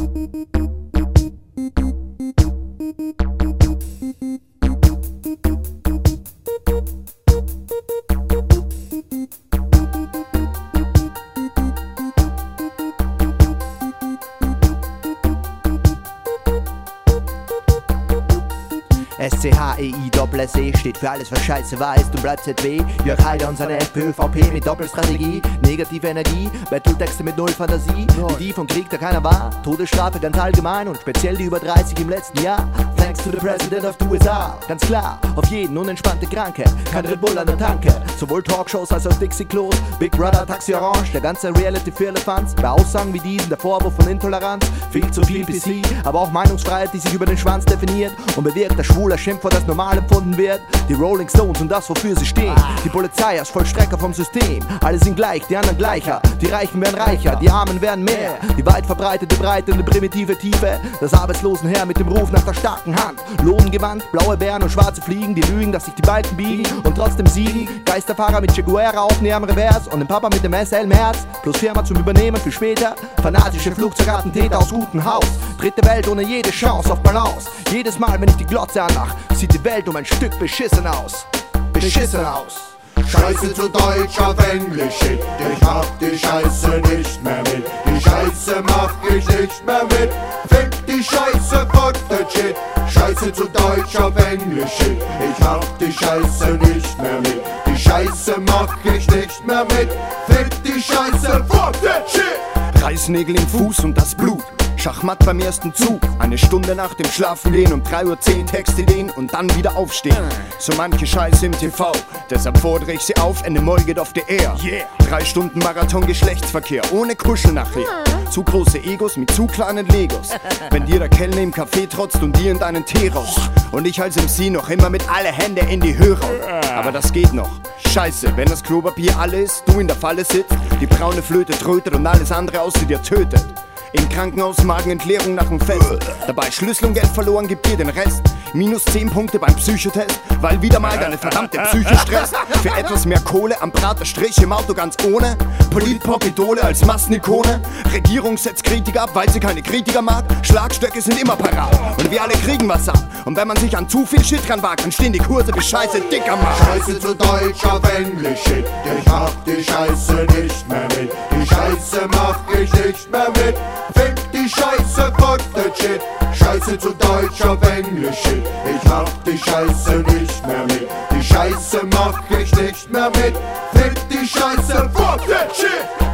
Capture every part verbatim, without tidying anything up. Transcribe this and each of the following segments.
S C H E I Doppel S E steht für alles, was scheiße war, ist und bleibt Z W. Jörg Haider und seine FPÖ V P mit Doppelstrategie. Negative Energie, Battle-Texte mit null Fantasie. Wie die vom Krieg, da keiner war. Todesstrafe ganz allgemein und speziell die über dreißig im letzten Jahr. Thanks to the President of the U S A. Ganz klar, auf jeden unentspannte Kranke. Kein Red Bull an der Tanke. Sowohl Talkshows als auch Dixie-Klos. Big Brother, Taxi Orange, der ganze Reality-Firlefanz. Bei Aussagen wie diesen, der Vorwurf von Intoleranz. Viel zu viel P C, aber auch Meinungsfreiheit, die sich über den Schwanz definiert und bewirkt, dass schwuler Schimpfwort als normal empfunden wird. Die Rolling Stones und das, wofür sie stehen. Die Polizei als Vollstrecker vom System. Alle sind gleich, die anderen gleicher. Die Reichen werden reicher, die Armen werden mehr. Die weit verbreitete Breite und die primitive Tiefe. Das Arbeitslosenheer mit dem Ruf nach der starken Hand. Lohngewandt, blaue Bären und schwarze Fliegen, die lügen, dass sich die Balken biegen und trotzdem siegen. Geisterfahrer mit Che Guevara auf ihrem Revers und den Papa mit dem S L im Herz. Plus Firma zum Übernehmen für später. Fanatische Flugzeugattentäter aus gutem Haus. Dritte Welt ohne jede Chance auf Balance. Jedes Mal, wenn ich die Glotze anmach, sieht die Welt um ein Stück beschissen aus. Beschissen aus. Scheiße zu Deutsch auf Englisch, shit. Ich mach die Scheiße nicht mehr mit. Die Scheiße mach ich nicht mehr mit. Fick die Scheiße, fuck the shit. Scheiße zu Deutsch auf Englisch, shit. Ich mach die Scheiße nicht mehr mit. Die Scheiße mach ich nicht mehr mit. Fick die Scheiße, fuck the shit. Reißnägel im Fuß und das Blut. Schachmatt beim ersten Zug, eine Stunde nach dem Schlafengehen, um drei Uhr zehn Textideen und dann wieder aufstehen. So manche Scheiße im T V, deshalb fordere ich sie auf, Ende Moll geht auf die Air. Yeah. Drei Stunden Marathon Geschlechtsverkehr, ohne Kuschel nachher. Zu große Egos mit zu kleinen Legos. Wenn dir der Kellner im Café trotzt und dir in deinen Tee raucht. Und ich als M C noch immer mit alle Hände in die Höhe rauch. Aber das geht noch. Scheiße, wenn das Klopapier alle ist, du in der Falle sitzt, die braune Flöte trötet und alles andere außer dir tötet. Im Krankenhaus Magenentleerung nach dem Fest. Dabei Schlüssel und Geld verloren, gib dir den Rest. Minus zehn Punkte beim Psychotest, weil wieder mal deine verdammte Psyche stresst. Für etwas mehr Kohle am Praterstrich im Auto ganz ohne. Polit-Pop-Idole als Massenikone. Regierung setzt Kritiker ab, weil sie keine Kritiker mag. Schlagstöcke sind immer parat und wir alle kriegen was ab. Und wenn man sich an zu viel Shit dran wagt, dann stehen die Kurse wie Scheiße dicker macht. Scheiße zu Deutsch auf Englisch, shit. Ich mach die Scheiße nicht mehr mit. Die Scheiße mach ich nicht mehr mit. Fick die Scheiße, fuck the shit. Scheiße zu Deutsch auf Englisch, shit. Ich mach die Scheiße nicht mehr mit. Die Scheiße mach ich nicht mehr mit. Fick die Scheiße, fuck the shit.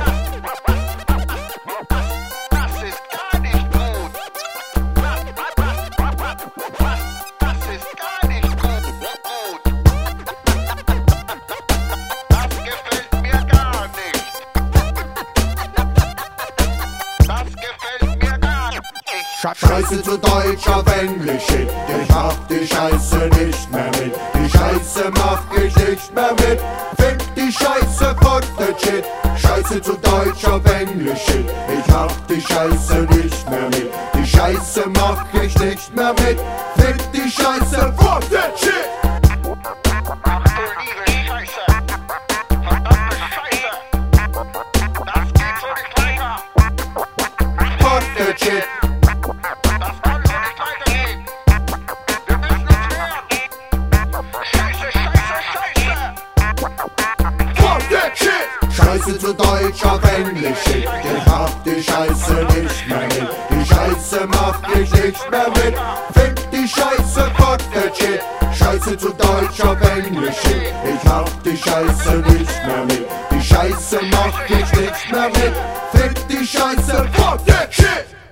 Scheiße zu Deutsch auf Englisch, shit. Ich mach die Scheiße nicht mehr mit. Die Scheiße mach ich nicht mehr mit. Fick die Scheiße, fuck the shit. Scheiße zu Deutsch auf Englisch, shit. Ich mach die Scheiße nicht mehr mit. Die Scheiße mach ich nicht mehr mit. Fick die Scheiße, fuck the shit. Fuck the shit. Scheiße zu Deutsch auf Englisch, shit. Ich mach die Scheiße nicht mehr mit. Die Scheiße mach ich nicht mehr mit. Fick die Scheiße, fuck the shit. Scheiße zu Deutsch auf Englisch, shit. Ich mach die Scheiße nicht mehr mit. Die Scheiße mach ich nicht mehr mit. Fick die Scheiße, fuck the shit.